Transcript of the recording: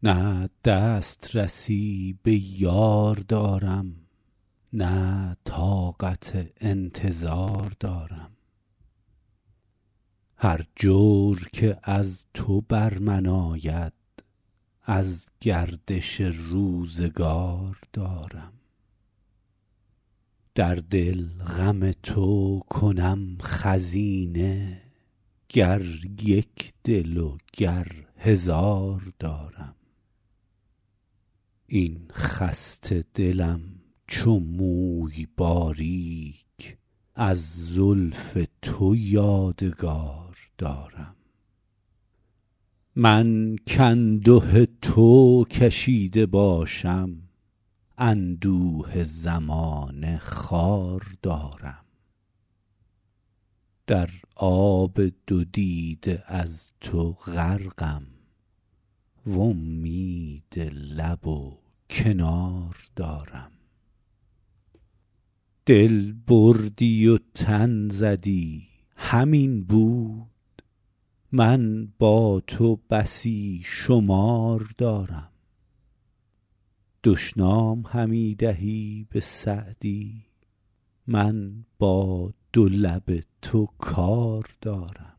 نه دسترسی به یار دارم، نه طاقت انتظار دارم. هر جور که از تو بر من آید، از گردش روزگار دارم. در دل غم تو کنم خزینه، گر یک دل و گر هزار دارم. این خسته دلم چو موی باریک، از زلف تو یادگار دارم. من کانده تو کشیده باشم، اندوه زمانه خوار دارم. در آب دو دیده از تو غرقم، وامید لب و کنار دارم. دل بردی و تن زدی همین بود، من با تو بسی شمار دارم. دشنام همی دهی به سعدی، من با دو لب تو کار دارم.